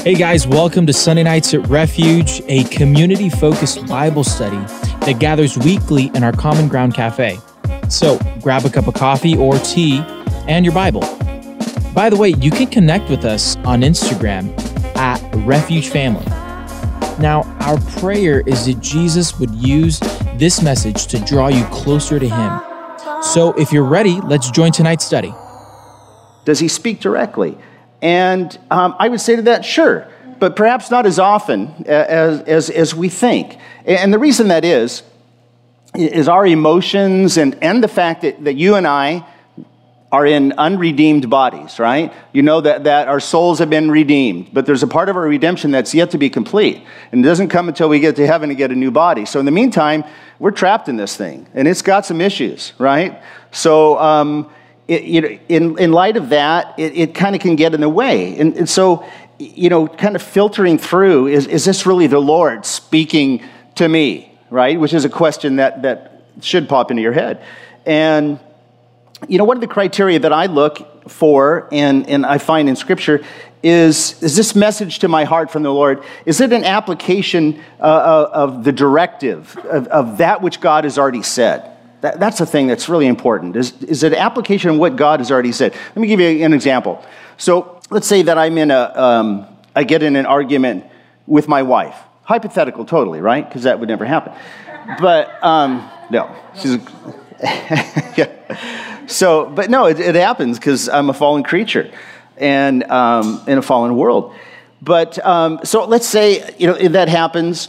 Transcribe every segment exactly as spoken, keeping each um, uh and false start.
Hey guys, welcome to Sunday Nights at Refuge, a community-focused Bible study that gathers weekly in our Common Ground Cafe. So grab a cup of coffee or tea and your Bible. By the way, you can connect with us on Instagram at Refuge Family. Now, our prayer is that Jesus would use this message to draw you closer to Him. So if you're ready, let's join tonight's study. Does He speak directly? And um, I would say to that, sure, but perhaps not as often as, as, as we think. And the reason that is, is our emotions and, and the fact that, that you and I are in unredeemed bodies, right? You know that, that our souls have been redeemed, but there's a part of our redemption that's yet to be complete. And it doesn't come until we get to heaven to get a new body. So in the meantime, we're trapped in this thing, and it's got some issues, right? So, um, It, you know, in, in light of that, it, it kind of can get in the way. And, and so, you know, kind of filtering through, is, is this really the Lord speaking to me, right? Which is a question that, that should pop into your head. And, you know, one of the criteria that I look for, and, and I find in Scripture, is, is this message to my heart from the Lord, is it an application uh, of the directive, of, of that which God has already said? That, that's the thing that's really important, is, is it an application of what God has already said. Let me give you an example. So let's say that I'm in a, um, I get in an argument with my wife. Hypothetical totally, right? Because that would never happen. But, um, no. She's, yeah. So, but no, it, it happens because I'm a fallen creature and um, in a fallen world. But, um, so let's say, you know, if that happens.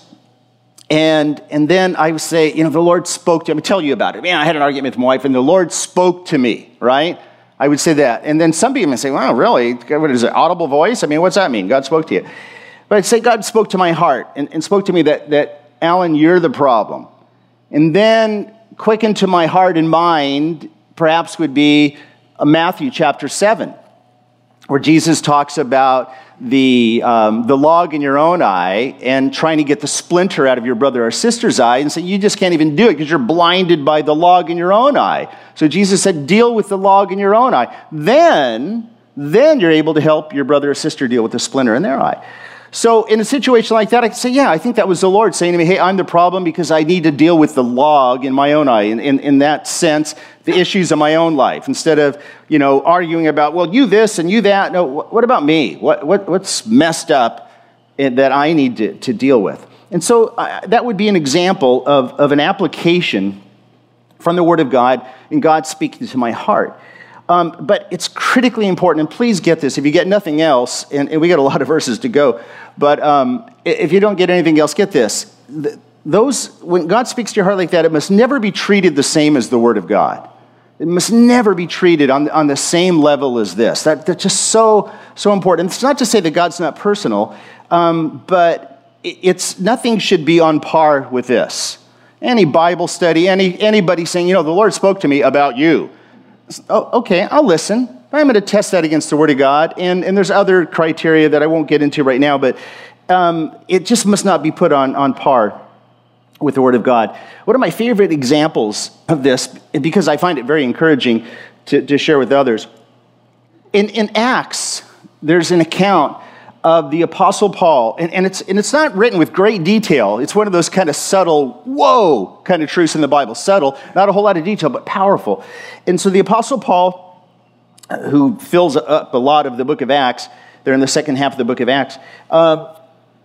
And and then I would say, you know, the Lord spoke to me. I'm tell you about it. Man, I had an argument with my wife, and the Lord spoke to me, right? I would say that. And then some people may say, wow, really? What is it, audible voice? I mean, what's that mean? God spoke to you. But I'd say God spoke to my heart and, and spoke to me that, that, Alan, you're the problem. And then quick into my heart and mind perhaps would be a Matthew chapter seven, where Jesus talks about the um, the log in your own eye and trying to get the splinter out of your brother or sister's eye, and say you just can't even do it because you're blinded by the log in your own eye. So Jesus said, deal with the log in your own eye. Then, then you're able to help your brother or sister deal with the splinter in their eye. So in a situation like that, I can say, yeah, I think that was the Lord saying to me, hey, I'm the problem because I need to deal with the log in my own eye. In, in, in that sense, the issues of my own life. Instead of, you know, arguing about, well, you this and you that. No, what about me? What, what What's messed up that I need to, to deal with? And so uh, that would be an example of, of an application from the Word of God and God speaking to my heart. Um, but it's critically important, and please get this, if you get nothing else, and, and we got a lot of verses to go, but um, if you don't get anything else, get this. Those, when God speaks to your heart like that, it must never be treated the same as the Word of God. It must never be treated on, on the same level as this. That, that's just so, so important. It's not to say that God's not personal, um, but it's nothing should be on par with this. Any Bible study, any anybody saying, you know, the Lord spoke to me about you. Oh, okay, I'll listen. I'm going to test that against the Word of God, and, and there's other criteria that I won't get into right now, but um, it just must not be put on, on par with the Word of God. One of my favorite examples of this, because I find it very encouraging to, to share with others, in, in Acts, there's an account of the Apostle Paul, and, and, it's, and it's not written with great detail. It's one of those kind of subtle, whoa, kind of truths in the Bible. Subtle, not a whole lot of detail, but powerful. And so the Apostle Paul, who fills up a lot of the book of Acts, they're in the second half of the book of Acts, uh,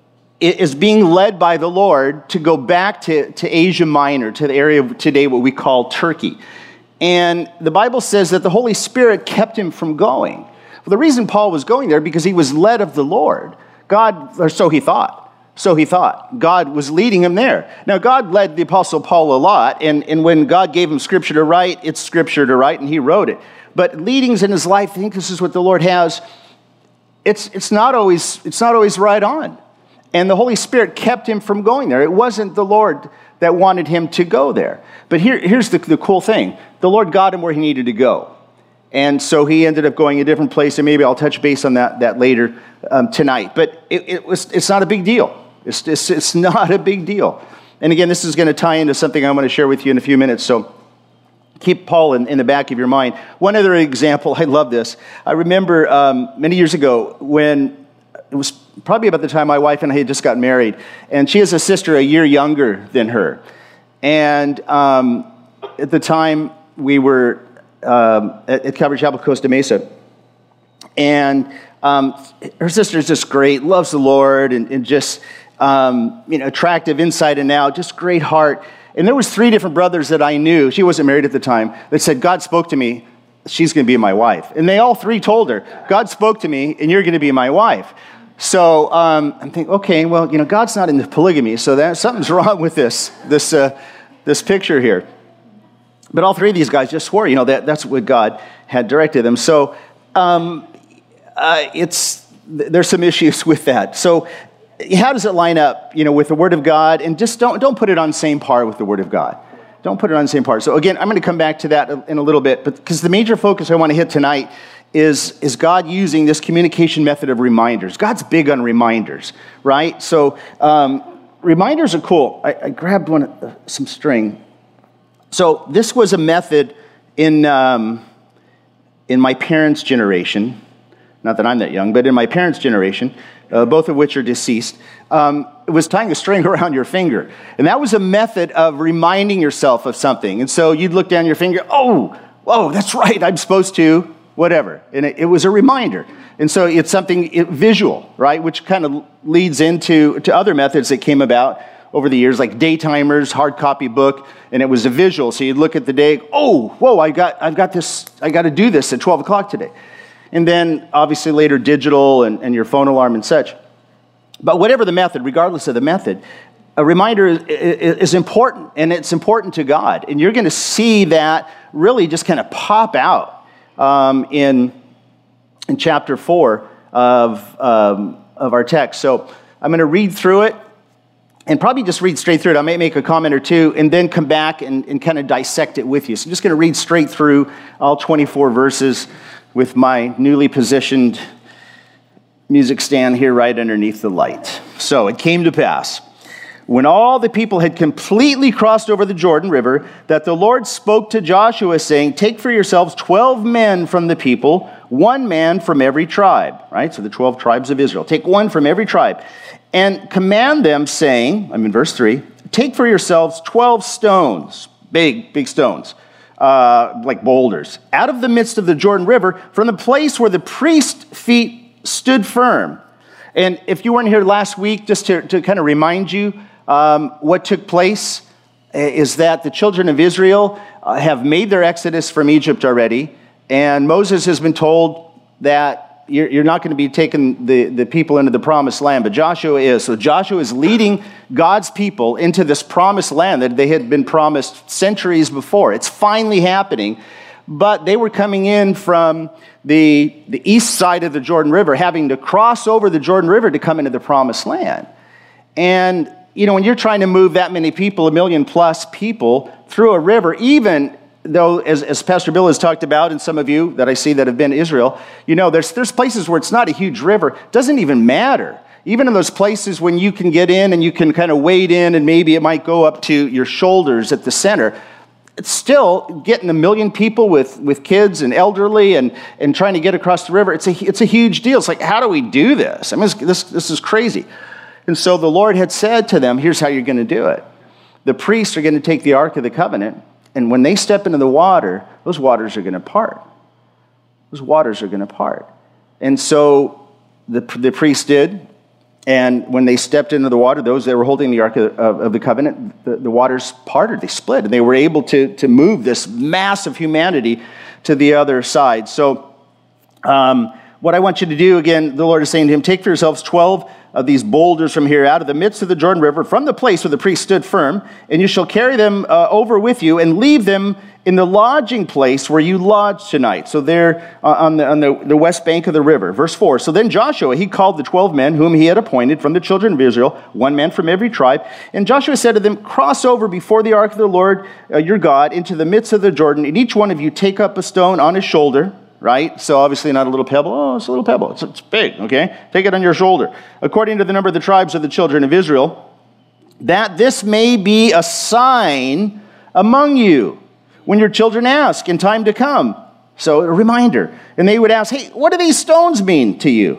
is being led by the Lord to go back to, to Asia Minor, to the area of today what we call Turkey. And the Bible says that the Holy Spirit kept him from going. Well, the reason Paul was going there, because he was led of the Lord. God, or so he thought. So he thought. God was leading him there. Now, God led the Apostle Paul a lot, and, and when God gave him Scripture to write, it's Scripture to write, and he wrote it. But leadings in his life, I think this is what the Lord has, it's, it's, not always, it's not always right on. And the Holy Spirit kept him from going there. It wasn't the Lord that wanted him to go there. But here, here's the, the cool thing. The Lord got him where he needed to go. And so he ended up going a different place, and maybe I'll touch base on that, that later um, tonight. But it, it was, it's not a big deal. It's, it's, it's not a big deal. And again, this is going to tie into something I'm going to share with you in a few minutes, so keep Paul in, in the back of your mind. One other example, I love this. I remember um, many years ago when it was probably about the time my wife and I had just got married. And she has a sister a year younger than her. And um, at the time, we were um, at, at Calvary Chapel, Costa Mesa. And um, her sister is just great, loves the Lord, and, and just um, you know, attractive inside and out, just great heart. And there was three different brothers that I knew, she wasn't married at the time, that said, God spoke to me, she's going to be my wife. And they all three told her, God spoke to me, and you're going to be my wife. So um, I'm thinking, okay, well, you know, God's not into polygamy, so that something's wrong with this this uh, this picture here. But all three of these guys just swore, you know, that that's what God had directed them. So um, uh, it's there's some issues with that. So how does it line up, you know, with the Word of God? And just don't don't put it on the same par with the Word of God. Don't put it on the same par. So again, I'm going to come back to that in a little bit, but because the major focus I want to hit tonight is, is God using this communication method of reminders. God's big on reminders, right? So um, reminders are cool. I, I grabbed one, uh, some string. So this was a method in um, in my parents' generation. Not that I'm that young, but in my parents' generation, uh, both of which are deceased. Um, it was tying a string around your finger. And that was a method of reminding yourself of something. And so you'd look down your finger, oh, whoa, that's right, I'm supposed to, whatever. And it, it was a reminder. And so it's something it, visual, right, which kind of leads into to other methods that came about over the years, like day timers, hard copy book, and it was a visual. So you'd look at the day, oh, whoa, I got, I've got this, I got to do this at twelve o'clock today. And then obviously later digital and, and your phone alarm and such. But whatever the method, regardless of the method, a reminder is, is important, and it's important to God. And you're going to see that really just kind of pop out um, in, in chapter four of, um, of our text. So I'm going to read through it and probably just read straight through it. I may make a comment or two and then come back and, and kind of dissect it with you. So I'm just going to read straight through all twenty-four verses with my newly positioned music stand here right underneath the light. So it came to pass, when all the people had completely crossed over the Jordan River, that the Lord spoke to Joshua, saying, take for yourselves twelve men from the people, one man from every tribe, right? So the twelve tribes of Israel. Take one from every tribe, and command them, saying, I'm in verse three, take for yourselves twelve stones, big, big stones, uh, like boulders, out of the midst of the Jordan River, from the place where the priest's feet stood firm. And if you weren't here last week, just to, to kind of remind you, um, what took place is that the children of Israel uh, have made their exodus from Egypt already, and Moses has been told that you're, you're not going to be taking the, the people into the promised land, but Joshua is. So Joshua is leading God's people into this promised land that they had been promised centuries before. It's finally happening. But they were coming in from the, the east side of the Jordan River, having to cross over the Jordan River to come into the promised land. And, you know, when you're trying to move that many people, a million plus people, through a river, even though, as, as Pastor Bill has talked about, and some of you that I see that have been to Israel, you know, there's, there's places where it's not a huge river. It doesn't even matter. Even in those places when you can get in and you can kind of wade in and maybe it might go up to your shoulders at the center, it's still getting a million people with, with kids and elderly and, and trying to get across the river. It's a, it's a huge deal. It's like, how do we do this? I mean, this, this is crazy. And so the Lord had said to them, here's how you're going to do it. The priests are going to take the Ark of the Covenant, and when they step into the water, those waters are going to part. Those waters are going to part. And so the, the priests did. And when they stepped into the water, those that were holding the Ark of, of the Covenant, the, the waters parted, they split, and they were able to, to move this mass of humanity to the other side. So um, what I want you to do, again, the Lord is saying to him, take for yourselves twelve of these boulders from here out of the midst of the Jordan River, from the place where the priest stood firm, and you shall carry them uh, over with you and leave them in the lodging place where you lodge tonight. So there uh, on, the, on the, the west bank of the river. Verse four, so then Joshua, he called the twelve men whom he had appointed from the children of Israel, one man from every tribe. And Joshua said to them, cross over before the ark of the Lord uh, your God into the midst of the Jordan, and each one of you take up a stone on his shoulder, right? So obviously not a little pebble. Oh, it's a little pebble. It's, it's big, okay? Take it on your shoulder. According to the number of the tribes of the children of Israel, that this may be a sign among you when your children ask in time to come. So a reminder. And they would ask, hey, what do these stones mean to you?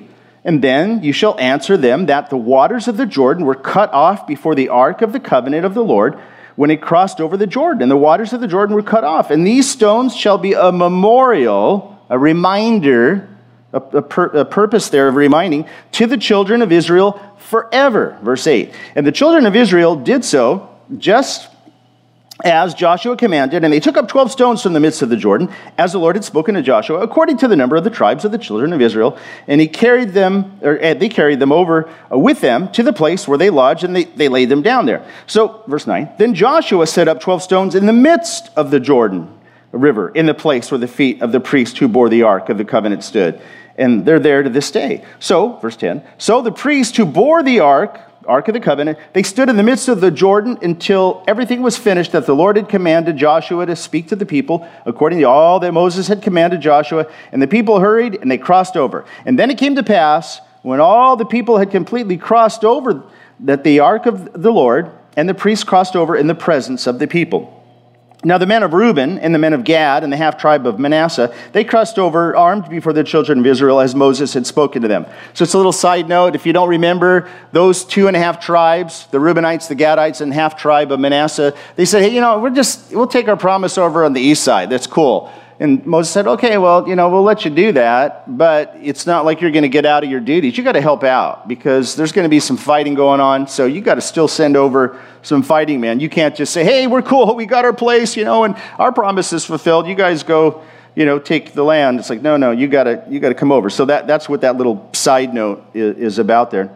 And then you shall answer them that the waters of the Jordan were cut off before the ark of the covenant of the Lord when it crossed over the Jordan. And the waters of the Jordan were cut off. And these stones shall be a memorial, a reminder, a, a, pur- a purpose there of reminding to the children of Israel forever. Verse eight. And the children of Israel did so just as Joshua commanded, and they took up twelve stones from the midst of the Jordan, as the Lord had spoken to Joshua, according to the number of the tribes of the children of Israel. And he carried them, or they carried them over with them to the place where they lodged, and they, they laid them down there. So, verse nine, then Joshua set up twelve stones in the midst of the Jordan River, in the place where the feet of the priest who bore the ark of the covenant stood. And they're there to this day. So, verse ten, so the priest who bore the ark, Ark of the Covenant, they stood in the midst of the Jordan until everything was finished that the Lord had commanded Joshua to speak to the people, according to all that Moses had commanded Joshua. And the people hurried, and they crossed over. And then it came to pass, when all the people had completely crossed over, that the Ark of the Lord and the priests crossed over in the presence of the people. Now the men of Reuben and the men of Gad and the half-tribe of Manasseh, they crossed over armed before the children of Israel as Moses had spoken to them. So it's a little side note. If you don't remember, those two and a half tribes, the Reubenites, the Gadites, and half-tribe of Manasseh, they said, hey, you know, we're just, we'll take our promise over on the east side. That's cool. And Moses said, okay, well, you know, we'll let you do that, but it's not like you're going to get out of your duties. You got to help out because there's going to be some fighting going on. So you got to still send over some fighting men. You can't just say, hey, we're cool. We got our place, you know, and our promise is fulfilled. You guys go, you know, take the land. It's like, no, no, you got to, you got to come over. So that, that's what that little side note is, is about there.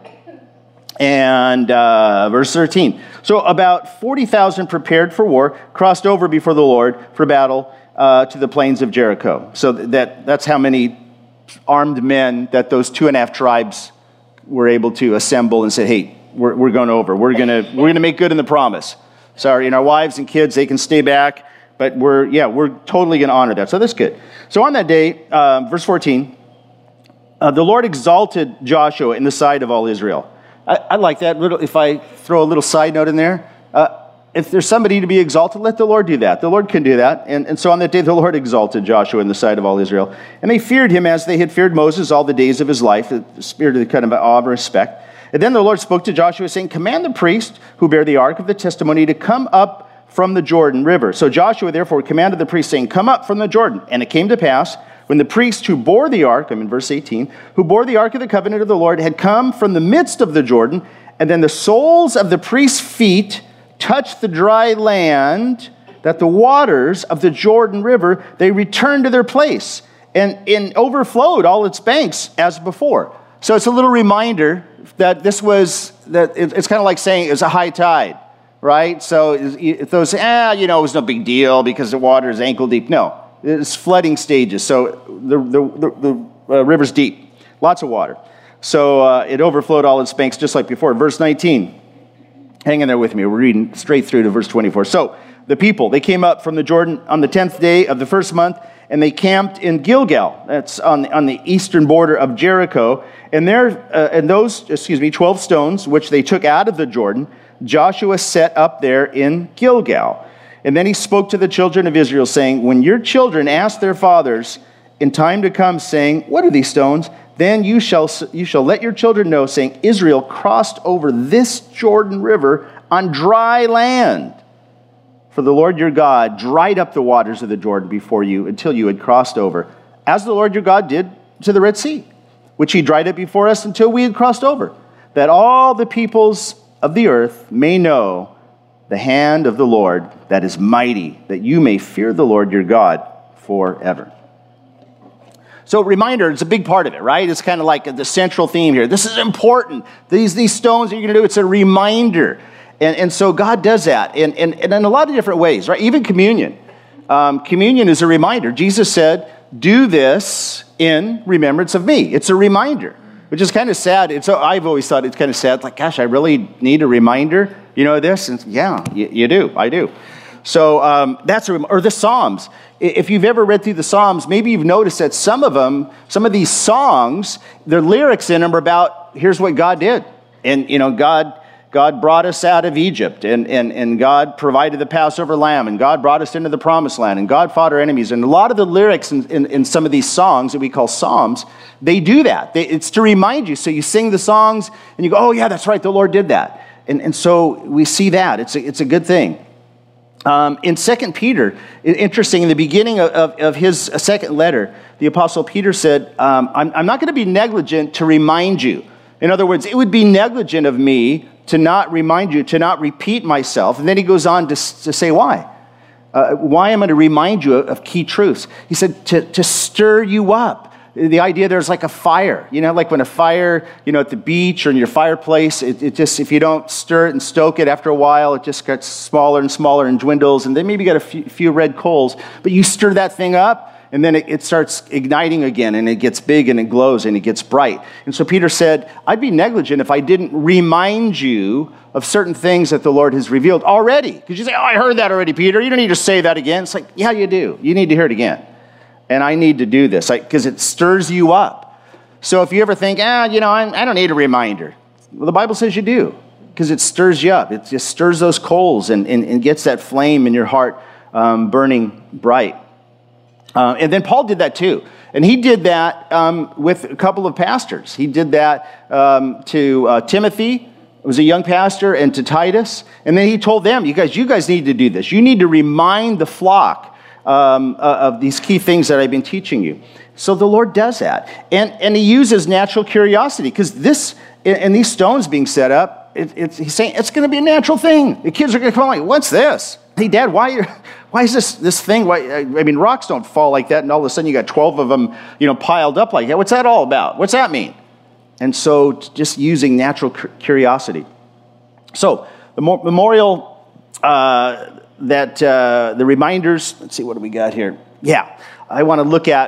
And uh, verse thirteen. So about forty thousand prepared for war crossed over before the Lord for battle Uh, to the plains of Jericho. So that that's how many armed men that those two and a half tribes were able to assemble and say, hey, we're, we're going over. We're going to we're gonna make good in the promise. Sorry, and our wives and kids, they can stay back, but we're, yeah, we're totally going to honor that. So that's good. So on that day, uh, verse fourteen, uh, the Lord exalted Joshua in the sight of all Israel. I, I like that. Little, if I throw a little side note in there, uh, if there's somebody to be exalted, let the Lord do that. The Lord can do that. And, and so on that day, the Lord exalted Joshua in the sight of all Israel. And they feared him as they had feared Moses all the days of his life, the spirit of kind of awe and respect. And then the Lord spoke to Joshua, saying, command the priest who bear the ark of the testimony to come up from the Jordan River. So Joshua therefore commanded the priest, saying, come up from the Jordan. And it came to pass, when the priest who bore the ark, I'm in verse eighteen, who bore the ark of the covenant of the Lord, had come from the midst of the Jordan, and then the soles of the priest's feet touched the dry land, that the waters of the Jordan River, they returned to their place and, and overflowed all its banks as before. So it's a little reminder that this was, that it's kind of like saying it's a high tide, right? So if those, ah, you know, it was no big deal because the water is ankle deep. No, it's flooding stages. So the, the, the, the uh, river's deep, lots of water. So uh, it overflowed all its banks just like before. Verse nineteen. Hang in there with me. We're reading straight through to verse twenty-four. So the people, they came up from the Jordan on the tenth day of the first month, and they camped in Gilgal. That's on the, on the eastern border of Jericho. And there, uh, and those, excuse me, twelve stones, which they took out of the Jordan, Joshua set up there in Gilgal. And then he spoke to the children of Israel, saying, when your children ask their fathers in time to come, saying, what are these stones? Then you shall you shall let your children know, saying, Israel crossed over this Jordan River on dry land. For the Lord your God dried up the waters of the Jordan before you until you had crossed over, as the Lord your God did to the Red Sea, which he dried up before us until we had crossed over, that all the peoples of the earth may know the hand of the Lord that is mighty, that you may fear the Lord your God forever. So reminder, it's a big part of it, right? It's kind of like the central theme here. This is important. These, these stones that you're going to do, it's a reminder. And, and so God does that and, and, and in a lot of different ways, right? Even communion. Um, communion is a reminder. Jesus said, do this in remembrance of me. It's a reminder, which is kind of sad. It's, I've always thought it's kind of sad. Like, gosh, I really need a reminder, you know, this? And yeah, you, you do. I do. So um, that's a, or the Psalms. If you've ever read through the Psalms, maybe you've noticed that some of them, some of these songs, their lyrics in them are about, here's what God did. And, you know, God God brought us out of Egypt, and, and, and God provided the Passover lamb, and God brought us into the promised land, and God fought our enemies. And a lot of the lyrics in, in, in some of these songs that we call psalms, they do that. They, it's to remind you. So you sing the songs, and you go, oh yeah, that's right, the Lord did that. And, and so we see that. It's a, it's a good thing. Um, in Second Peter, interesting, in the beginning of, of, of his second letter, the Apostle Peter said, um, I'm, I'm not going to be negligent to remind you. In other words, it would be negligent of me to not remind you, to not repeat myself. And then he goes on to, to say why. Uh, why am I to remind you of, of key truths? He said to, to stir you up. The idea there's like a fire, you know, like when a fire, you know, at the beach or in your fireplace, it, it just, if you don't stir it and stoke it after a while, it just gets smaller and smaller and dwindles, and then maybe you got a few, few red coals, but you stir that thing up, and then it, it starts igniting again, and it gets big, and it glows, and it gets bright. And so Peter said, I'd be negligent if I didn't remind you of certain things that the Lord has revealed already. Because you say, oh, I heard that already, Peter. You don't need to say that again. It's like, yeah, you do. You need to hear it again. And I need to do this because it stirs you up. So if you ever think, ah, you know, I, I don't need a reminder. Well, the Bible says you do, because it stirs you up. It just stirs those coals and, and, and gets that flame in your heart um, burning bright. Uh, and then Paul did that too. And he did that um, with a couple of pastors. He did that um, to uh, Timothy, who was a young pastor, and to Titus. And then he told them, you guys, you guys need to do this. You need to remind the flock Um, uh, of these key things that I've been teaching you. So the Lord does that. And and he uses natural curiosity, because this, and these stones being set up, it, it's, he's saying it's going to be a natural thing. The kids are going to come like, what's this? Hey, Dad, why why is this this thing? Why, I mean, rocks don't fall like that, and all of a sudden you got twelve of them, you know, piled up like that. What's that all about? What's that mean? And so just using natural curiosity. So the memorial, uh, that uh, the reminders, let's see, what do we got here? Yeah, I want to look at,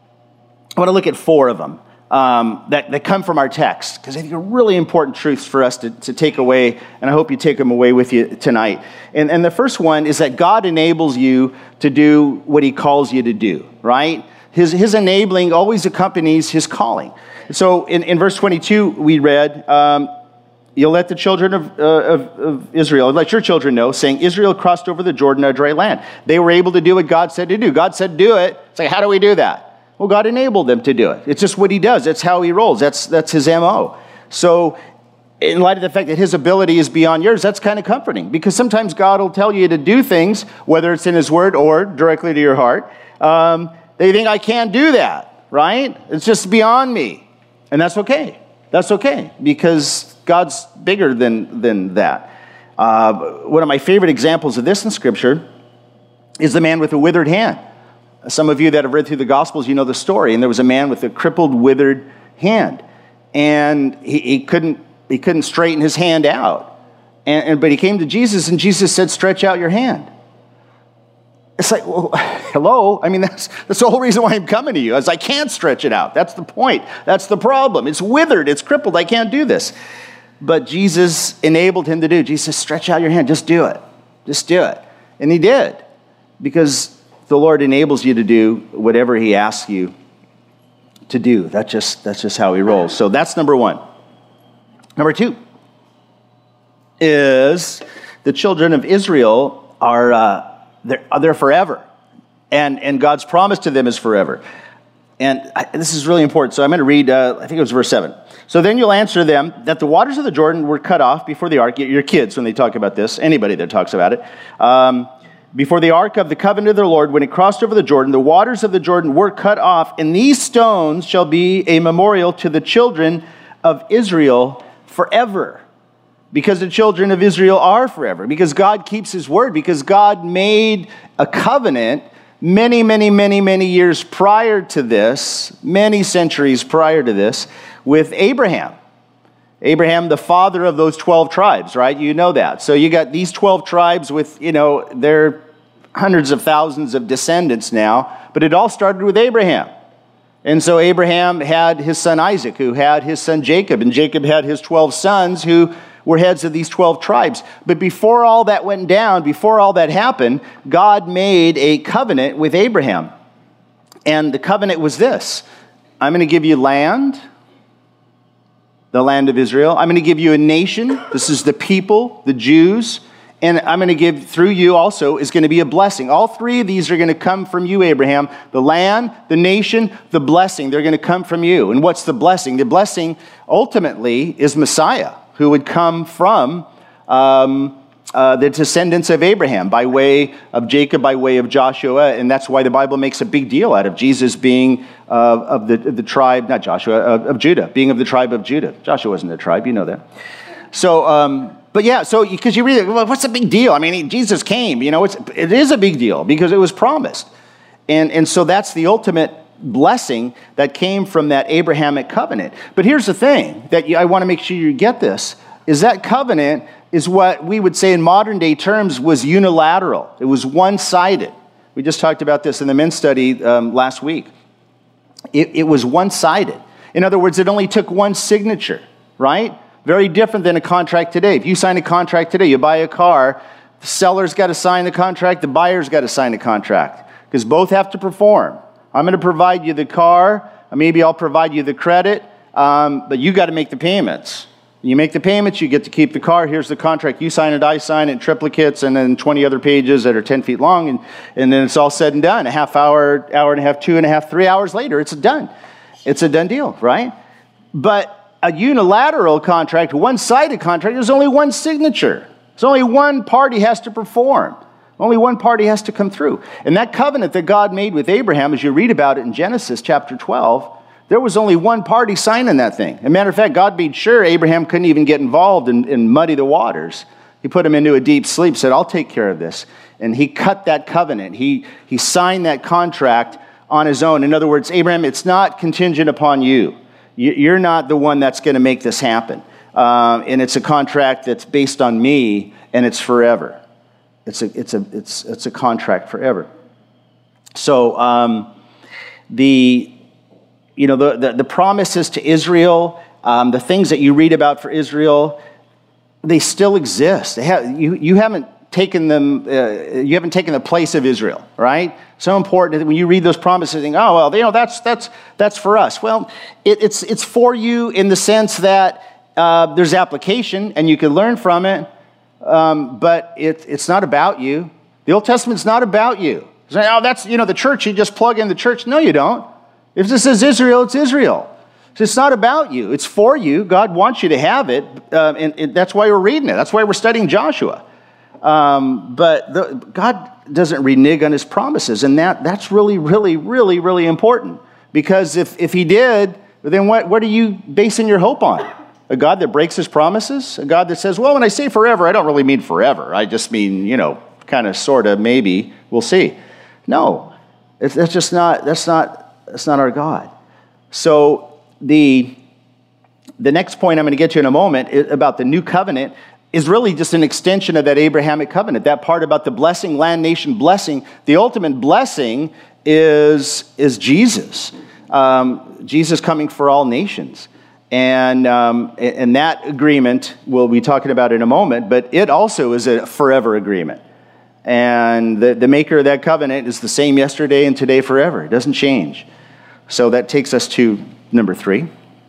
I want to look at four of them um, that, that come from our text, because I think are really important truths for us to, to take away, and I hope you take them away with you tonight. And, and the first one is that God enables you to do what he calls you to do, right? His, his enabling always accompanies his calling. So in, in verse twenty-two, we read, um, you'll let the children of, uh, of, of Israel, let your children know, saying, Israel crossed over the Jordan, a dry land. They were able to do what God said to do. God said, do it. It's like, how do we do that? Well, God enabled them to do it. It's just what he does. That's how he rolls. That's, that's his M O. So in light of the fact that his ability is beyond yours, that's kind of comforting, because sometimes God will tell you to do things, whether it's in his word or directly to your heart. Um, they think, I can't do that, right? It's just beyond me. And that's okay. That's okay, because God's bigger than, than that. Uh, one of my favorite examples of this in Scripture is the man with a withered hand. Some of you that have read through the Gospels, you know the story. And there was a man with a crippled, withered hand. And he, he couldn't he couldn't straighten his hand out. And, and but he came to Jesus, and Jesus said, stretch out your hand. It's like, well, hello? I mean, that's, that's the whole reason why I'm coming to you, is I can't stretch it out. That's the point. That's the problem. It's withered. It's crippled. I can't do this. But Jesus enabled him to do. Jesus says, stretch out your hand. Just do it. Just do it. And he did, because the Lord enables you to do whatever he asks you to do. That's just, that's just how he rolls. So that's number one. Number two is the children of Israel are... Uh, They're, they're forever, and, and God's promise to them is forever. And I, this is really important, so I'm going to read, uh, I think it was verse seven. So then you'll answer them that the waters of the Jordan were cut off before the ark. Your kids, when they talk about this, anybody that talks about it, um, before the ark of the covenant of the Lord, when it crossed over the Jordan, the waters of the Jordan were cut off, and these stones shall be a memorial to the children of Israel forever. Because the children of Israel are forever. Because God keeps his word. Because God made a covenant many, many, many, many years prior to this, many centuries prior to this, with Abraham. Abraham, the father of those twelve tribes, right? You know that. So you got these twelve tribes with, you know, their hundreds of thousands of descendants now. But it all started with Abraham. And so Abraham had his son Isaac, who had his son Jacob. And Jacob had his twelve sons, who were heads of these twelve tribes. But before all that went down, before all that happened, God made a covenant with Abraham. And the covenant was this: I'm going to give you land, the land of Israel. I'm going to give you a nation. This is the people, the Jews. And I'm going to give, through you also, is going to be a blessing. All three of these are going to come from you, Abraham. The land, the nation, the blessing. They're going to come from you. And what's the blessing? The blessing, ultimately, is Messiah, who would come from um, uh, the descendants of Abraham by way of Jacob, by way of Joshua. And that's why the Bible makes a big deal out of Jesus being uh, of the, the tribe, not Joshua, of, of Judah, being of the tribe of Judah. Joshua wasn't a tribe, you know that. So, um, but yeah, so because you read it, well, what's the big deal? I mean, he, Jesus came, you know, it's, it is a big deal because it was promised. And, and so that's the ultimate blessing that came from that Abrahamic covenant. But here's the thing that you, I want to make sure you get this, is that covenant is what we would say in modern day terms was unilateral. It was one-sided. We just talked about this in the men's study um, last week. It, it was one-sided. In other words, it only took one signature, right? Very different than a contract today. If you sign a contract today, you buy a car, the seller's got to sign the contract, the buyer's got to sign the contract, because both have to perform. I'm going to provide you the car, maybe I'll provide you the credit, um, but you got to make the payments. You make the payments, you get to keep the car, here's the contract, you sign it, I sign it, triplicates, and then twenty other pages that are ten feet long, and, and then it's all said and done. A half hour, hour and a half, two and a half, three hours later, it's done. It's a done deal, right? But a unilateral contract, one-sided contract, there's only one signature. There's only one party has to perform. Only one party has to come through. And that covenant that God made with Abraham, as you read about it in Genesis chapter twelve, there was only one party signing that thing. As a matter of fact, God made sure Abraham couldn't even get involved and, and muddy the waters. He put him into a deep sleep, said, I'll take care of this. And he cut that covenant. He, he signed that contract on his own. In other words, Abraham, it's not contingent upon you. You're not the one that's going to make this happen. Um, and it's a contract that's based on me, and it's forever. It's a, it's a, it's, it's a contract forever. So um, the, you know, the, the, the promises to Israel, um, the things that you read about for Israel, they still exist. They have, you, you haven't taken them, uh, you haven't taken the place of Israel, right? So important that when you read those promises, you think, oh, well, you know, that's that's that's for us. Well, it, it's it's for you in the sense that uh, there's application and you can learn from it, um, but it, it's not about you. The Old Testament's not about you. Say, oh, that's, you know, the church, you just plug in the church. No, you don't. If this is Israel, it's Israel. So it's not about you. It's for you. God wants you to have it, uh, and, and that's why we're reading it. That's why we're studying Joshua. Um, but the, God doesn't renege on his promises, and that, that's really, really, really, really important. Because if, if he did, then what, what are you basing your hope on? A God that breaks his promises? A God that says, well, when I say forever, I don't really mean forever. I just mean, you know, kind of, sort of, maybe, we'll see. No, it's, that's just not, that's not, that's not our God. So the, the next point I'm going to get to in a moment about the new covenant is really just an extension of that Abrahamic covenant. That part about the blessing, land, nation, blessing. The ultimate blessing is, is Jesus. Um, Jesus coming for all nations. And, um, and that agreement, we'll be talking about in a moment, but it also is a forever agreement. And the, the maker of that covenant is the same yesterday and today forever. It doesn't change. So that takes us to number three.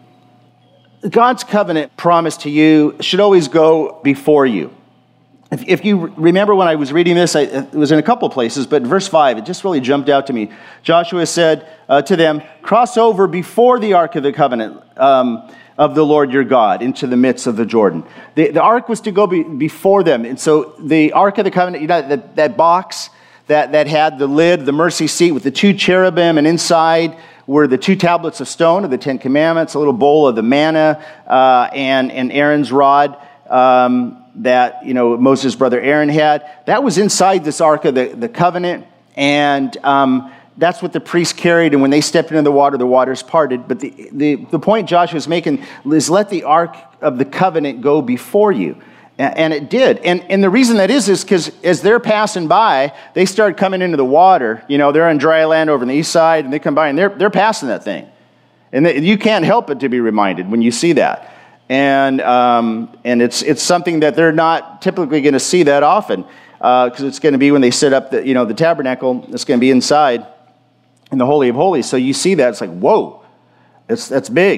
God's covenant promise to you should always go before you. If, if you remember when I was reading this, I, it was in a couple places, but in verse five, it just really jumped out to me. Joshua said uh, to them, cross over before the ark of the covenant um, of the Lord your God into the midst of the Jordan. The, the ark was to go be, before them. And so the ark of the covenant, you know, that, that box that, that had the lid, the mercy seat with the two cherubim, and inside were the two tablets of stone of the Ten Commandments, a little bowl of the manna, uh, and, and Aaron's rod um, that, you know, Moses' brother Aaron had. That was inside this Ark of the, the Covenant, and um, that's what the priests carried, and when they stepped into the water, the waters parted. But the, the, the point Joshua is making is let the Ark of the Covenant go before you. And it did. And, and the reason that is is because as they're passing by, they start coming into the water. You know, they're on dry land over on the east side, and they come by, and they're, they're passing that thing. And they, you can't help but to be reminded when you see that. And um, and it's it's something that they're not typically going to see that often, because uh, it's going to be when they set up the, you know, the tabernacle. It's going to be inside in the Holy of Holies. So you see that, it's like, whoa, it's, that's big.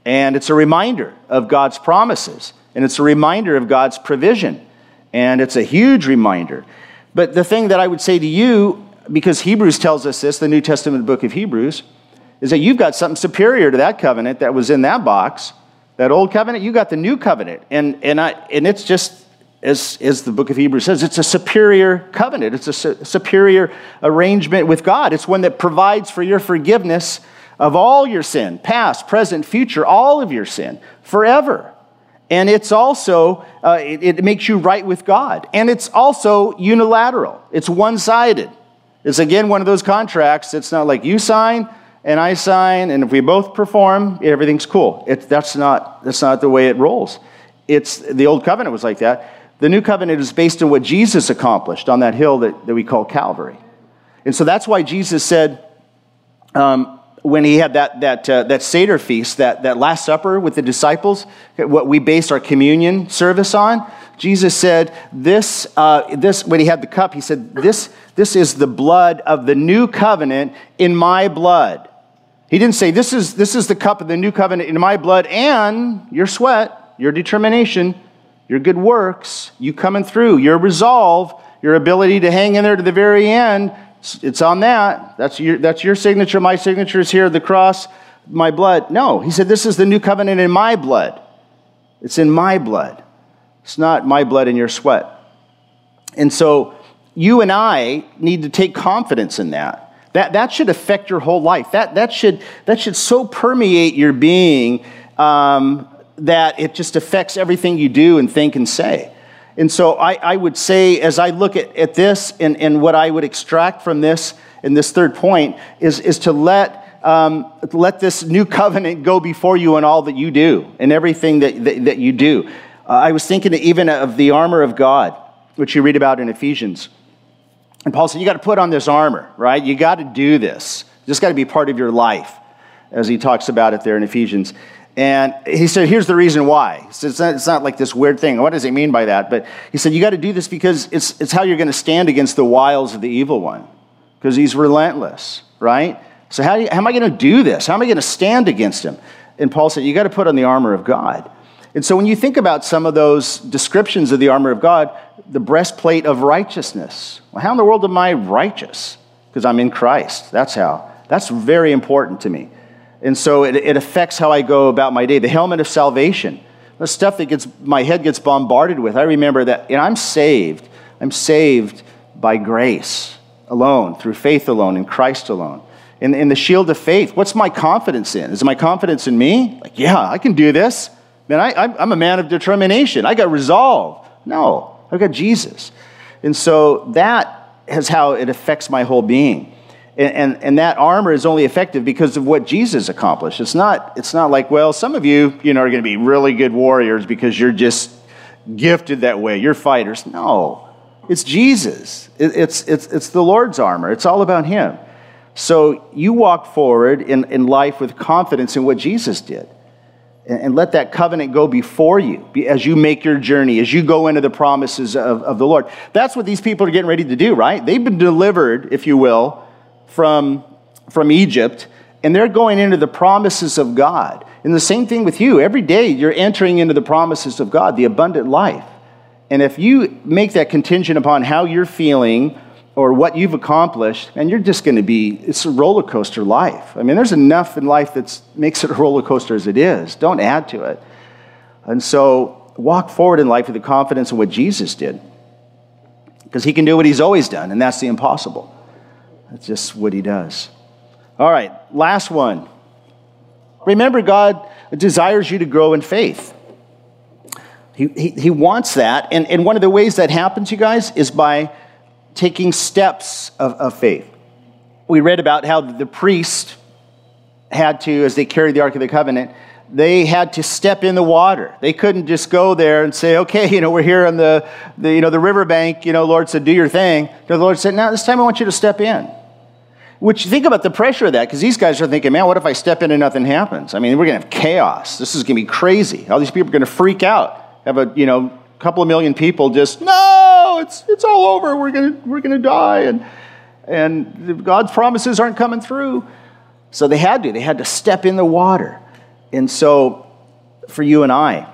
And it's a reminder of God's promises. And it's a reminder of God's provision. And it's a huge reminder. But the thing that I would say to you, because Hebrews tells us this, the New Testament book of Hebrews, is that you've got something superior to that covenant that was in that box. That old covenant, you got the new covenant. And and I and it's just, as, as the book of Hebrews says, it's a superior covenant. It's a su- superior arrangement with God. It's one that provides for your forgiveness of all your sin, past, present, future, all of your sin, forever. And it's also, uh, it, it makes you right with God. And it's also unilateral. It's one-sided. It's, again, one of those contracts. It's not like you sign and I sign, and if we both perform, everything's cool. It, that's not, that's not the way it rolls. It's, the old covenant was like that. The new covenant is based on what Jesus accomplished on that hill that, that we call Calvary. And so that's why Jesus said, um, when he had that that uh, that Seder feast, that, that Last Supper with the disciples, what we base our communion service on, Jesus said, this, uh, this when he had the cup, he said, this, this is the blood of the new covenant in my blood. He didn't say, this is, this is the cup of the new covenant in my blood and your sweat, your determination, your good works, you coming through, your resolve, your ability to hang in there to the very end. It's on that. That's your, that's your signature. My signature is here, the cross, my blood. No, he said, this is the new covenant in my blood. It's in my blood. It's not my blood in your sweat. And so you and I need to take confidence in that. That, that should affect your whole life. That, that, should, that should so permeate your being um, that it just affects everything you do and think and say. And so I, I would say, as I look at, at this and, and what I would extract from this in this third point is, is to let, um, let this new covenant go before you in all that you do and everything that, that, that you do. Uh, I was thinking even of the armor of God, which you read about in Ephesians. And Paul said, you got to put on this armor, right? You got to do this. This got to be part of your life, as he talks about it there in Ephesians. And he said, here's the reason why. He said, it's not, it's not like this weird thing. What does he mean by that? But he said, you got to do this because it's, it's how you're going to stand against the wiles of the evil one. Because he's relentless, right? So how, do you, how am I going to do this? How am I going to stand against him? And Paul said, you got to put on the armor of God. And so when you think about some of those descriptions of the armor of God, the breastplate of righteousness. Well, how in the world am I righteous? Because I'm in Christ. That's how. That's very important to me. And so it, it affects how I go about my day. The helmet of salvation, the stuff that gets my head gets bombarded with. I remember that, and I'm saved. I'm saved by grace alone, through faith alone, in Christ alone. In, in the shield of faith, what's my confidence in? Is my confidence in me? Like, yeah, I can do this. Man, I, I'm a man of determination. I got resolve. No, I've got Jesus. And so that is how it affects my whole being. And, and, and that armor is only effective because of what Jesus accomplished. It's not, it's not like, well, some of you, you know, are going to be really good warriors because you're just gifted that way. You're fighters. No, it's Jesus. It, it's, it's, it's the Lord's armor. It's all about him. So you walk forward in, in life with confidence in what Jesus did. And, and let that covenant go before you as you make your journey, as you go into the promises of, of the Lord. That's what these people are getting ready to do, right? They've been delivered, if you will, from, from Egypt, and they're going into the promises of God. And the same thing with you. Every day you're entering into the promises of God, the abundant life. And if you make that contingent upon how you're feeling or what you've accomplished, and you're just going to be, it's a roller coaster life. I mean, there's enough in life that makes it a roller coaster as it is. Don't add to it. And so walk forward in life with the confidence of what Jesus did. Because he can do what he's always done, and that's the impossible. That's just what he does. All right, last one. Remember, God desires you to grow in faith. He, he, he wants that. And, and one of the ways that happens, you guys, is by taking steps of, of faith. We read about how the priest had to, as they carried the Ark of the Covenant, they had to step in the water. They couldn't just go there and say, okay, you know, we're here on the, the you know, the riverbank, you know, Lord said, do your thing. The Lord said, no, this time I want you to step in. Which, think about the pressure of that, because these guys are thinking, man, what if I step in and nothing happens? I mean, we're going to have chaos. This is going to be crazy. All these people are going to freak out. Have a, you know, couple of million people just, no, it's it's all over. We're going to we're going to die, and and God's promises aren't coming through. So they had to. They had to step in the water. And so for you and I,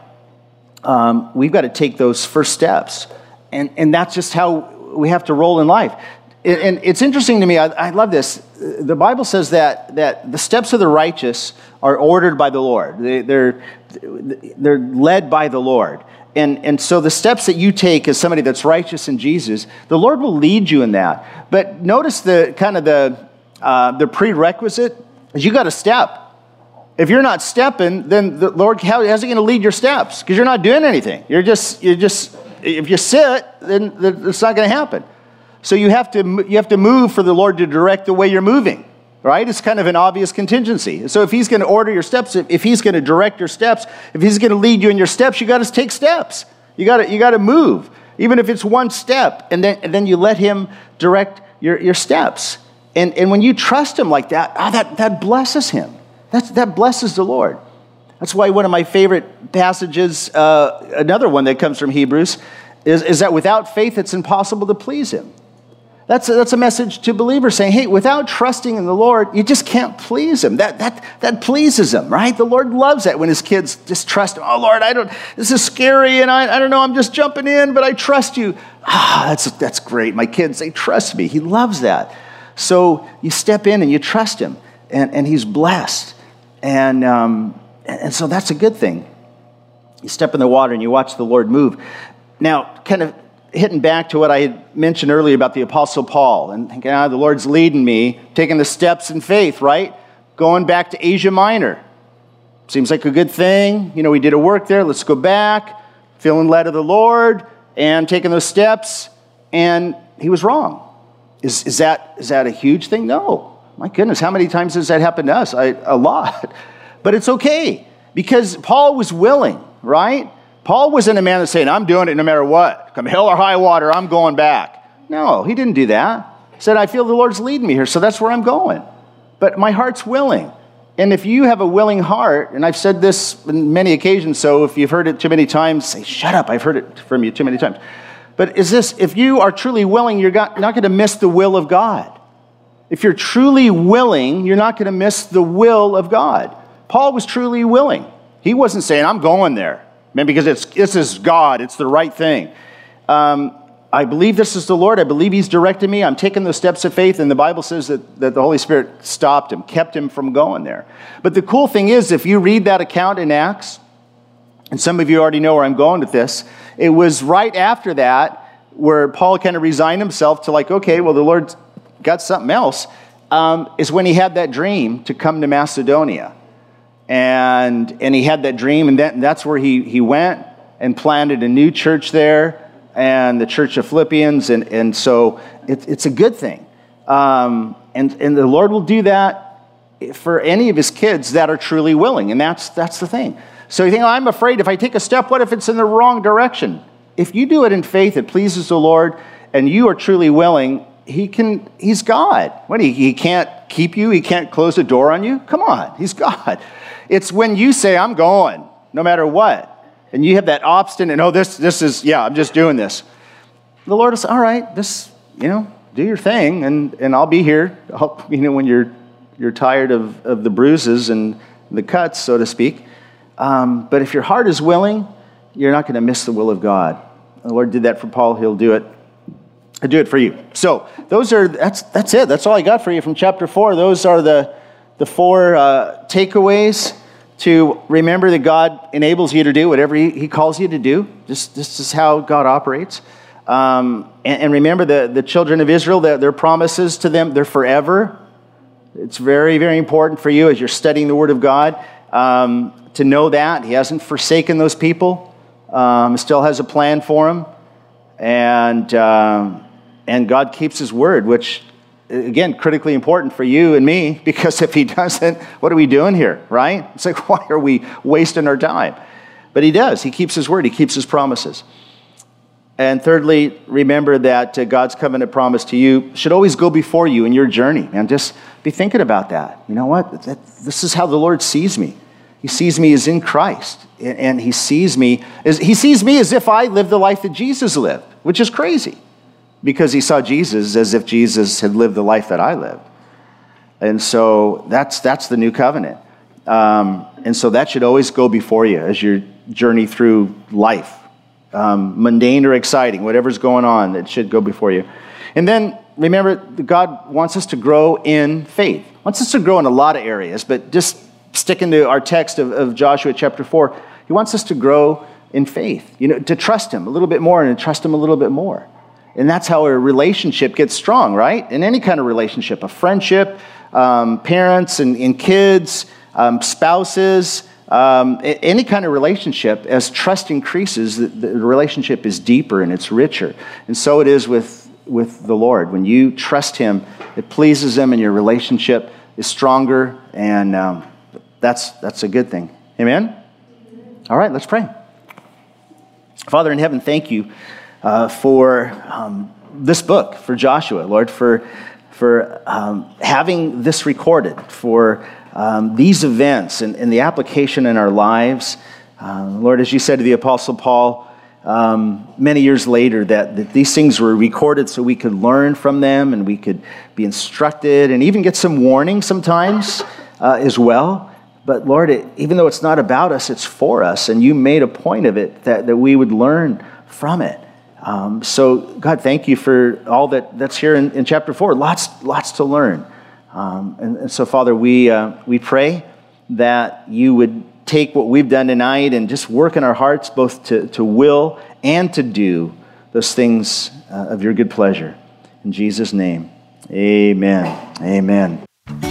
um, we've got to take those first steps. And, and that's just how we have to roll in life. And, and it's interesting to me, I, I love this. The Bible says that, that the steps of the righteous are ordered by the Lord. They, they're, they're led by the Lord. And, and so the steps that you take as somebody that's righteous in Jesus, the Lord will lead you in that. But notice the kind of the, uh, the prerequisite is you got to step. If you're not stepping, then the Lord, how, how's he going to lead your steps? Because you're not doing anything. You're just, you're just, if you sit, then it's not going to happen. So you have to, you have to move for the Lord to direct the way you're moving, right? It's kind of an obvious contingency. So if he's going to order your steps, if he's going to direct your steps, if he's going to lead you in your steps, you got to take steps. You got to, you got to move, even if it's one step, and then, and then you let him direct your, your steps. And, and when you trust him like that, oh, that, that blesses him. That's, that blesses the Lord. That's why one of my favorite passages, uh, another one that comes from Hebrews, is, is that without faith, it's impossible to please him. That's a, that's a message to believers saying, hey, without trusting in the Lord, you just can't please him. That, that, that pleases him, right? The Lord loves that when his kids just trust him. Oh, Lord, I don't, this is scary, and I, I don't know, I'm just jumping in, but I trust you. Ah, that's, that's great. My kids, they trust me. He loves that. So you step in and you trust him, and, and he's blessed. And, um, and so that's a good thing. You step in the water and you watch the Lord move. Now, kind of hitting back to what I had mentioned earlier about the Apostle Paul and thinking, ah, the Lord's leading me, taking the steps in faith, right? Going back to Asia Minor. Seems like a good thing. You know, we did a work there. Let's go back. Feeling led of the Lord and taking those steps. And he was wrong. Is, is, that, is that a huge thing? No. My goodness, how many times has that happened to us? I, a lot. But it's okay, because Paul was willing, right? Paul wasn't a man that's saying, I'm doing it no matter what. Come hell or high water, I'm going back. No, he didn't do that. He said, I feel the Lord's leading me here, so that's where I'm going. But my heart's willing. And if you have a willing heart, and I've said this on many occasions, so if you've heard it too many times, say, shut up, I've heard it from you too many times. But is this, if you are truly willing, you're not going to miss the will of God. If you're truly willing, you're not going to miss the will of God. Paul was truly willing. He wasn't saying, I'm going there. Man, because it's, this is God. It's the right thing. Um, I believe this is the Lord. I believe he's directing me. I'm taking those steps of faith. And the Bible says that, that the Holy Spirit stopped him, kept him from going there. But the cool thing is, if you read that account in Acts, and some of you already know where I'm going with this, it was right after that where Paul kind of resigned himself to like, okay, well, the Lord got something else, um, is when he had that dream to come to Macedonia. And and he had that dream, and that, that's where he, he went and planted a new church there, and the church of Philippians, and, and so it, it's a good thing. Um, and, and the Lord will do that for any of his kids that are truly willing, and that's that's the thing. So you think, oh, I'm afraid if I take a step, what if it's in the wrong direction? If you do it in faith, it pleases the Lord, and you are truly willing, He can, he's God. What, he, he can't keep you? He can't close the door on you? Come on, he's God. It's when you say, I'm going, no matter what. And you have that obstinate, no, this this is, yeah, I'm just doing this. The Lord will say, all right, this, you know, do your thing, and, and I'll be here. I'll, you know, when you're you're tired of, of the bruises and the cuts, so to speak. Um, but if your heart is willing, you're not going to miss the will of God. The Lord did that for Paul. He'll do it. He'll do it for you. So those are that's that's it. That's all I got for you from chapter four. Those are the the four uh, takeaways to remember that God enables you to do whatever He, he calls you to do. This this is how God operates. Um, and, and remember the the children of Israel. Their, their promises to them, they're forever. It's very very important for you as you're studying the Word of God um, to know that He hasn't forsaken those people. Um, still has a plan for them, and um, and God keeps His word, which again critically important for you and me, because if He doesn't, what are we doing here, right? It's like, why are we wasting our time? But He does. He keeps His word. He keeps His promises. And thirdly, remember that uh, God's covenant promise to you should always go before you in your journey. And just be thinking about that. You know what? That, this is how the Lord sees me. He sees me as in Christ, and he sees me as he sees me as if I lived the life that Jesus lived, which is crazy, because he saw Jesus as if Jesus had lived the life that I lived. And so that's that's the new covenant. Um, And so that should always go before you as you journey through life. Um, mundane or exciting, whatever's going on, it should go before you. And then remember, God wants us to grow in faith. Wants us to grow in a lot of areas, but just sticking to our text of, of Joshua chapter four, he wants us to grow in faith, you know, to trust him a little bit more and to trust him a little bit more. And that's how a relationship gets strong, right? In any kind of relationship, a friendship, um, parents and, and kids, um, spouses, um, any kind of relationship, as trust increases, the, the relationship is deeper and it's richer. And so it is with, with the Lord. When you trust him, it pleases him and your relationship is stronger, and um, that's, that's a good thing. Amen? All right, let's pray. Father in heaven, thank you uh, for um, this book, for Joshua, Lord, for for um, having this recorded, for um, these events and, and the application in our lives. Uh, Lord, as you said to the Apostle Paul um, many years later, that, that these things were recorded so we could learn from them and we could be instructed and even get some warning sometimes uh, as well. But Lord, it, even though it's not about us, it's for us, and you made a point of it that, that we would learn from it. Um, so, God, thank you for all that, that's here in, in chapter four. Lots, lots to learn. Um, and, and so, Father, we uh, we pray that you would take what we've done tonight and just work in our hearts, both to, to will and to do those things uh, of your good pleasure. In Jesus' name, amen. Amen.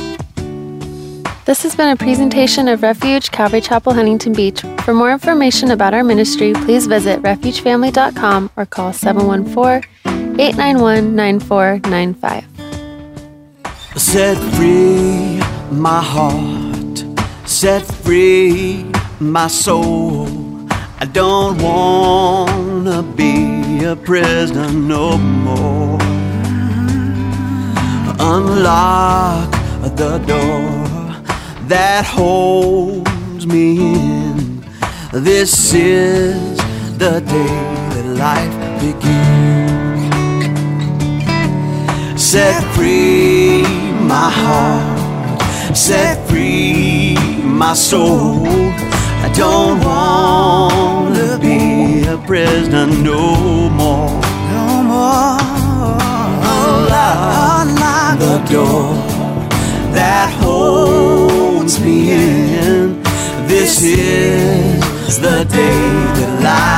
This has been a presentation of Refuge Calvary Chapel, Huntington Beach. For more information about our ministry, please visit refuge family dot com or call seven one four, eight nine one, nine four nine five. Set free my heart, set free my soul. I don't want to be a prisoner no more. Unlock the door that holds me in. This is the day that life begins. Set free my heart, set free my soul. I don't want to be a prisoner no more. No more. Unlock, unlock the door that holds me in. This is the day that life